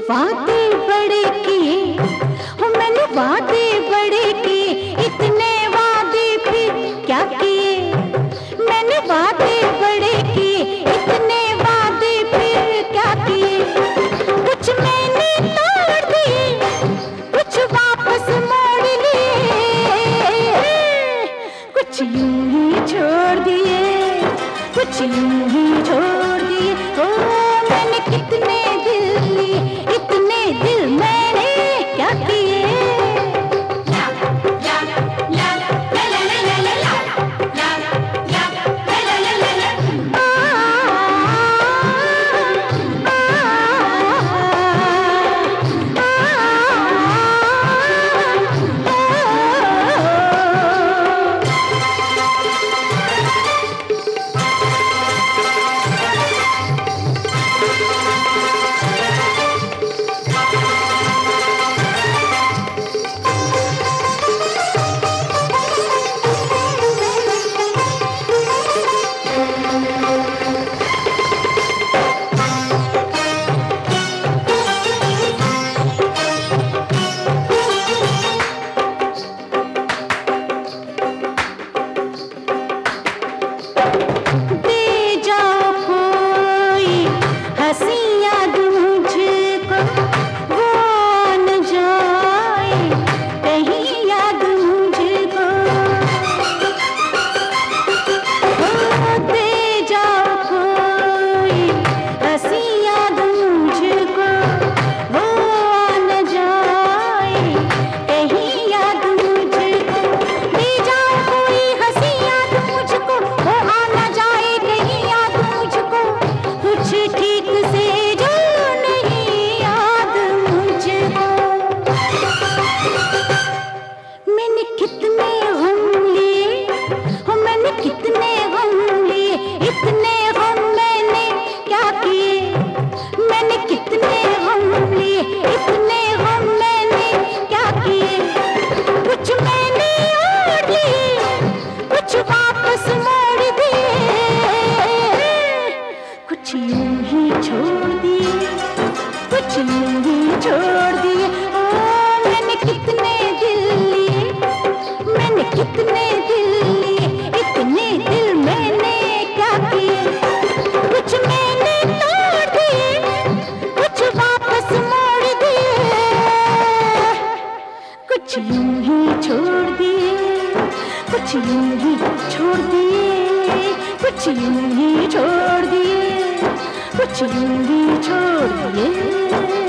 वादे बड़े किए हो, मैंने वादे बड़े किए, इतने वादे फिर क्या किए। मैंने वादे बड़े किए, इतने वादे फिर क्या किए। कुछ मैंने तोड़ दिए, कुछ वापस मोड़ लिए, कुछ यूं ही छोड़ दिए, कुछ यूं ही छोड़ दिए। ओ मैंने कितने दिल लिए, इतने दिल मैंने क्या किए। छोड़ दिए। ओ मैंने कितने दिल लिए, मैंने कितने दिल लिए, इतने दिल मैंने क्या किए। कुछ मैंने तोड़ दिए, कुछ वापस मोड़ दिए, कुछ यूं ही छोड़ दिए, कुछ यूं ही छोड़ दिए, कुछ यूं ही छोड़ दिए, कुछ यूं ही छोड़ दिए।